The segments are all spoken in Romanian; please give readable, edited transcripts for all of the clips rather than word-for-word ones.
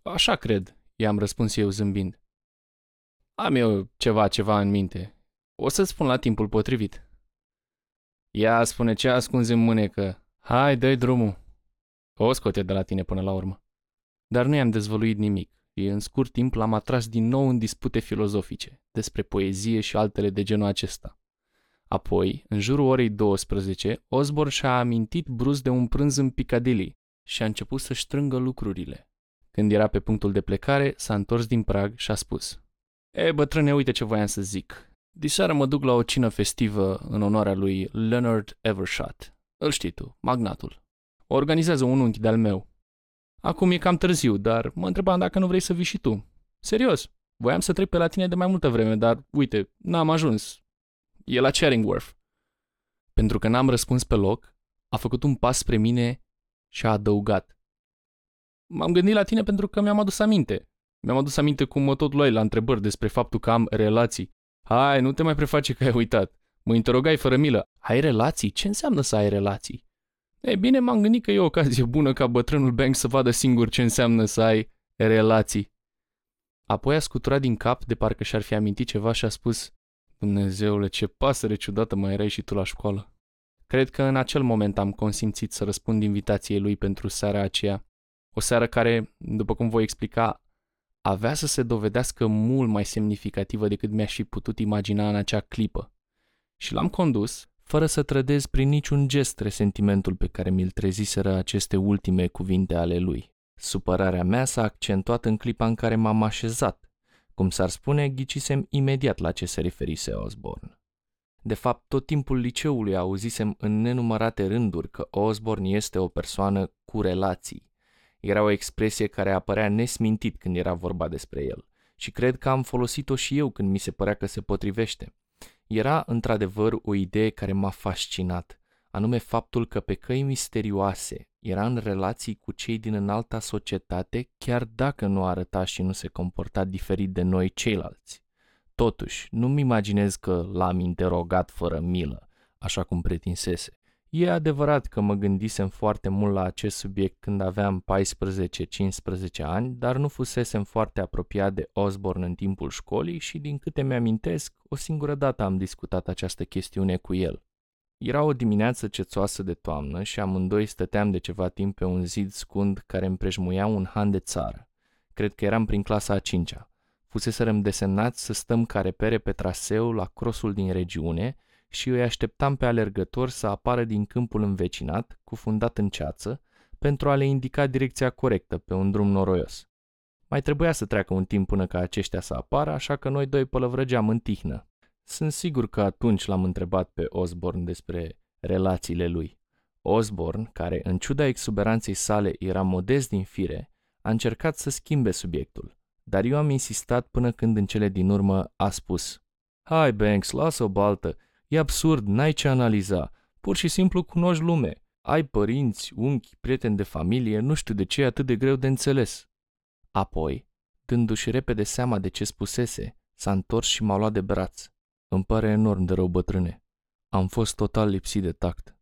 Așa cred, i-am răspuns eu zâmbind. Am eu ceva în minte. O să-ți spun la timpul potrivit. Ea spune ce ascunzi în mânecă. Hai, dă-i drumul. O scoate de la tine până la urmă. Dar nu i-am dezvăluit nimic. În scurt timp l-am atras din nou în dispute filozofice, despre poezie și altele de genul acesta. Apoi, în jurul orei 12, Osborne și-a amintit brusc de un prânz în Piccadilly și a început să strângă lucrurile. Când era pe punctul de plecare, s-a întors din prag și a spus: bătrâne, uite ce voiam să zic. Diseară mă duc la o cină festivă în onoarea lui Leonard Evershot. Îl știi tu, magnatul. O organizează un unchi de-al meu. Acum e cam târziu, dar mă întrebam dacă nu vrei să vii și tu. Serios, voiam să trec pe la tine de mai multă vreme, dar uite, n-am ajuns. E la Charing Worth. Pentru că n-am răspuns pe loc, a făcut un pas spre mine și a adăugat: m-am gândit la tine pentru că mi-am adus aminte. Mi-am adus aminte cum mă tot luai la întrebări despre faptul că am relații. Hai, nu te mai preface că ai uitat. Mă interogai fără milă. Ai relații? Ce înseamnă să ai relații? Ei bine, m-am gândit că e o ocazie bună ca bătrânul Banks să vadă singur ce înseamnă să ai relații. Apoi a scuturat din cap de parcă și-ar fi amintit ceva și a spus: Dumnezeule, ce pasăre ciudată mai erai și tu la școală. Cred că în acel moment am consimțit să răspund invitației lui pentru seara aceea. O seară care, după cum voi explica, avea să se dovedească mult mai semnificativă decât mi-aș fi putut imagina în acea clipă. Și l-am condus, fără să trădez prin niciun gest resentimentul pe care mi-l treziseră aceste ultime cuvinte ale lui. Supărarea mea s-a accentuat în clipa în care m-am așezat. Cum s-ar spune, ghicisem imediat la ce se referise Osborne. De fapt, tot timpul liceului auzisem în nenumărate rânduri că Osborne este o persoană cu relații. Era o expresie care apărea nesmintit când era vorba despre el și cred că am folosit-o și eu când mi se părea că se potrivește. Era, într-adevăr, o idee care m-a fascinat, anume faptul că pe căi misterioase era în relații cu cei din înalta societate, chiar dacă nu arăta și nu se comporta diferit de noi ceilalți. Totuși, nu-mi imaginez că l-am interogat fără milă, așa cum pretinsese. E adevărat că mă gândisem foarte mult la acest subiect când aveam 14-15 ani, dar nu fusesem foarte apropiat de Osborne în timpul școlii și, din câte mi-amintesc, o singură dată am discutat această chestiune cu el. Era o dimineață cețoasă de toamnă și amândoi stăteam de ceva timp pe un zid scund care împrejmuia un han de țară. Cred că eram prin clasa a 5-a. Fuseserăm desemnați să stăm ca repere pe traseu la crossul din regiune și îi așteptam pe alergători să apară din câmpul învecinat, cufundat în ceață, pentru a le indica direcția corectă pe un drum noroios. Mai trebuia să treacă un timp până ca aceștia să apară, așa că noi doi pălăvrăgeam în tihnă. Sunt sigur că atunci l-am întrebat pe Osborne despre relațiile lui. Osborne, care în ciuda exuberanței sale era modest din fire, a încercat să schimbe subiectul, dar eu am insistat până când în cele din urmă a spus: Hai, Banks, lasă o baltă. E absurd, n-ai ce analiza. Pur și simplu cunoști lume. Ai părinți, unchi, prieteni de familie, nu știu de ce e atât de greu de înțeles. Apoi, dându-și repede seama de ce spusese, s-a întors și m-a luat de braț. Îmi pare enorm de rău, bătrâne. Am fost total lipsit de tact.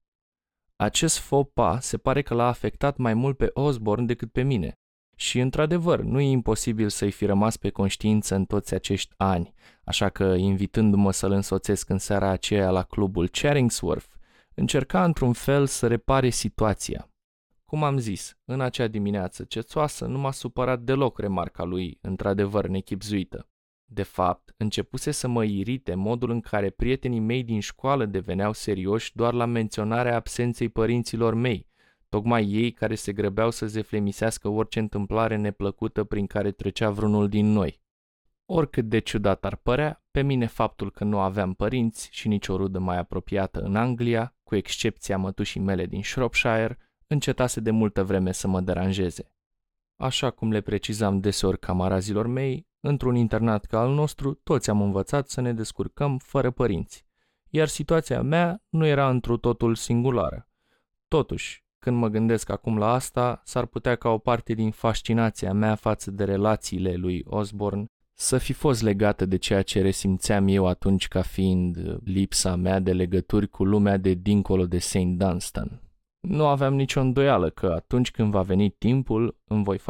Acest faux pas se pare că l-a afectat mai mult pe Osborne decât pe mine. Și, într-adevăr, nu e imposibil să-i fi rămas pe conștiință în toți acești ani, așa că, invitându-mă să-l însoțesc în seara aceea la clubul Charing-Worth, încerca într-un fel să repare situația. Cum am zis, în acea dimineață cețoasă nu m-a supărat deloc remarca lui, într-adevăr nechibzuită. De fapt, începuse să mă irite modul în care prietenii mei din școală deveneau serioși doar la menționarea absenței părinților mei, tocmai ei care se grăbeau să zeflemisească orice întâmplare neplăcută prin care trecea vreunul din noi. Oricât de ciudat ar părea, pe mine faptul că nu aveam părinți și nicio rudă mai apropiată în Anglia, cu excepția mătușii mele din Shropshire, încetase de multă vreme să mă deranjeze. Așa cum le precizam deseori camarazilor mei, într-un internat ca al nostru, toți am învățat să ne descurcăm fără părinți, iar situația mea nu era întru totul singulară. Totuși, când mă gândesc acum la asta, s-ar putea ca o parte din fascinația mea față de relațiile lui Osborne să fi fost legată de ceea ce resimțeam eu atunci ca fiind lipsa mea de legături cu lumea de dincolo de St. Dunstan. Nu aveam nicio îndoială că atunci când va veni timpul îmi voi